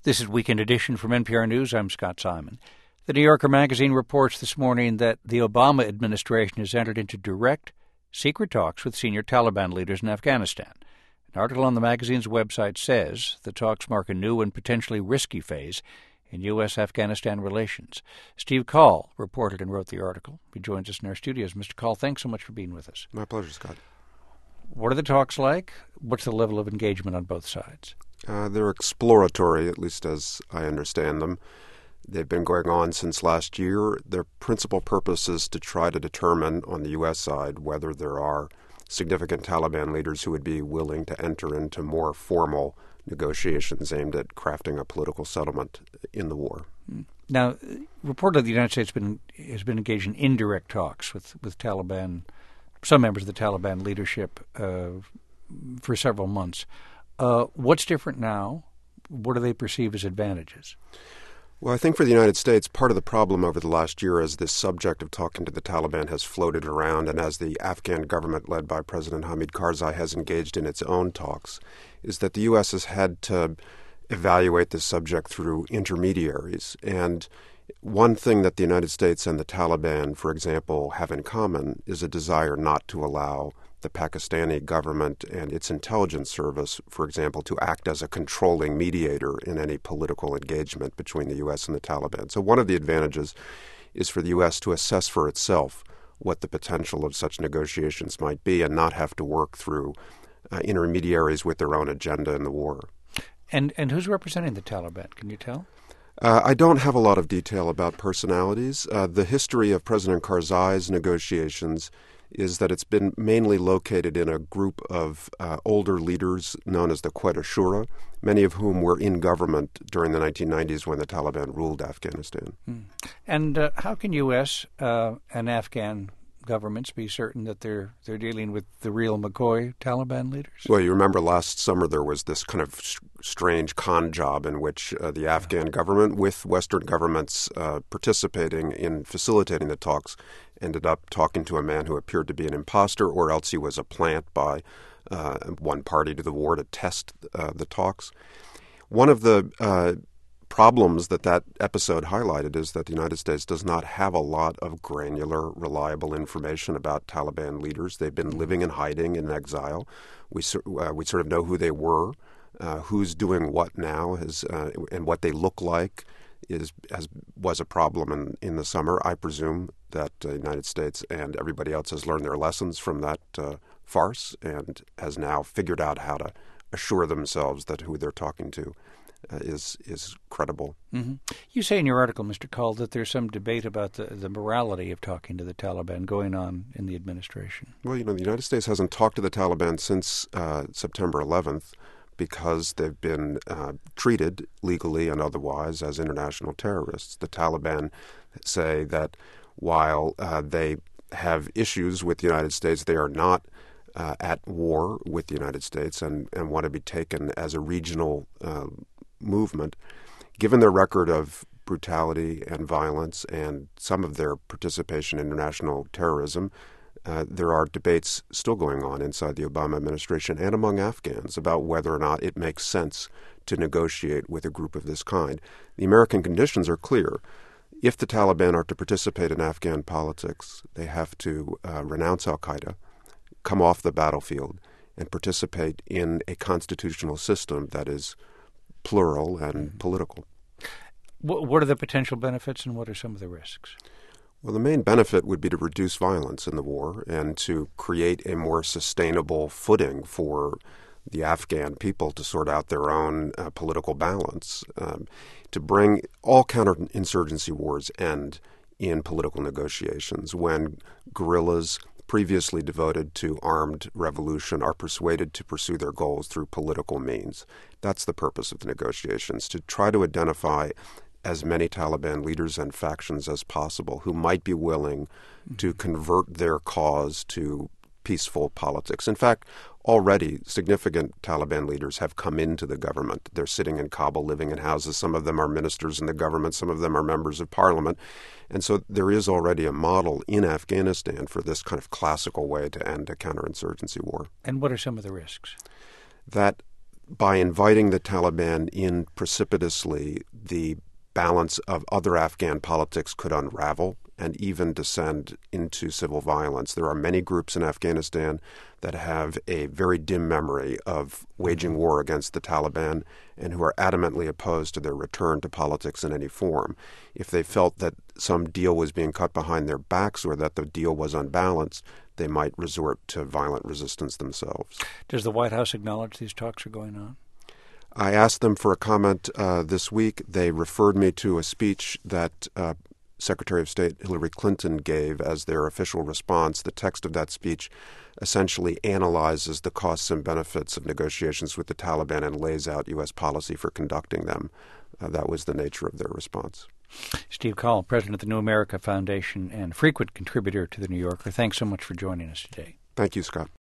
This is Weekend Edition from NPR News. I'm Scott Simon. The New Yorker magazine reports this morning that the Obama administration has entered into direct, secret talks with senior Taliban leaders in Afghanistan. An article on the magazine's website says the talks mark a new and potentially risky phase in U.S.-Afghanistan relations. Steve Call reported and wrote the article. He joins us in our studios. Mr. Call, thanks so much for being with us. My pleasure, Scott. What are the talks like? What's the level of engagement on both sides? They're exploratory, at least as I understand them. They've been going on since last year. Their principal purpose is to try to determine on the U.S. side whether there are significant Taliban leaders who would be willing to enter into more formal negotiations aimed at crafting a political settlement in the war. Now, reportedly, the United States has been engaged in indirect talks with Taliban, some members of the Taliban leadership for several months. What's different now? What do they perceive as advantages? Well, I think for the United States, part of the problem over the last year as this subject of talking to the Taliban has floated around and as the Afghan government led by President Hamid Karzai has engaged in its own talks, is that the U.S. has had to evaluate this subject through intermediaries. And one thing that the United States and the Taliban, for example, have in common is a desire not to allow the Pakistani government and its intelligence service, for example, to act as a controlling mediator in any political engagement between the U.S. and the Taliban. So one of the advantages is for the U.S. to assess for itself what the potential of such negotiations might be and not have to work through intermediaries with their own agenda in the war. And who's representing the Taliban? Can you tell? I don't have a lot of detail about personalities. The history of President Karzai's negotiations is that it's been mainly located in a group of older leaders known as the Quetta Shura, many of whom were in government during the 1990s when the Taliban ruled Afghanistan. And how can U.S. and Afghan governments be certain that they're dealing with the real McCoy Taliban leaders? Well, you remember last summer there was this kind of strange con job in which the Afghan government, with Western governments participating in facilitating the talks, ended up talking to a man who appeared to be an imposter, or else he was a plant by one party to the war to test the talks. One of the problems that episode highlighted is that the United States does not have a lot of granular, reliable information about Taliban leaders. They've been living in hiding in exile. We sort of know who they were, who's doing what now, and what they look like was a problem in the summer. I presume that the United States and everybody else has learned their lessons from that farce and has now figured out how to assure themselves that who they're talking to is credible. Mm-hmm. You say in your article, Mr. Call, that there's some debate about the morality of talking to the Taliban going on in the administration. Well, the United States hasn't talked to the Taliban since September 11th because they've been treated legally and otherwise as international terrorists. The Taliban say that while they have issues with the United States, they are not at war with the United States and want to be taken as a regional movement. Given their record of brutality and violence and some of their participation in international terrorism, there are debates still going on inside the Obama administration and among Afghans about whether or not it makes sense to negotiate with a group of this kind. The American conditions are clear. If the Taliban are to participate in Afghan politics, they have to renounce al-Qaeda, come off the battlefield, and participate in a constitutional system that is plural and political. What are the potential benefits and what are some of the risks? Well, the main benefit would be to reduce violence in the war and to create a more sustainable footing for the Afghan people to sort out their own political balance, to bring all counterinsurgency wars end in political negotiations when guerrillas previously devoted to armed revolution are persuaded to pursue their goals through political means. That's the purpose of the negotiations, to try to identify as many Taliban leaders and factions as possible who might be willing to convert their cause to peaceful politics. In fact, already significant Taliban leaders have come into the government. They're sitting in Kabul, living in houses. Some of them are ministers in the government. Some of them are members of parliament. And so there is already a model in Afghanistan for this kind of classical way to end a counterinsurgency war. And what are some of the risks? That by inviting the Taliban in precipitously, the balance of other Afghan politics could unravel and even descend into civil violence. There are many groups in Afghanistan that have a very dim memory of waging war against the Taliban and who are adamantly opposed to their return to politics in any form. If they felt that some deal was being cut behind their backs or that the deal was unbalanced, they might resort to violent resistance themselves. Does the White House acknowledge these talks are going on? I asked them for a comment this week. They referred me to a speech that Secretary of State Hillary Clinton gave as their official response. The text of that speech essentially analyzes the costs and benefits of negotiations with the Taliban and lays out U.S. policy for conducting them. That was the nature of their response. Steve Coll, president of the New America Foundation and frequent contributor to The New Yorker, thanks so much for joining us today. Thank you, Scott.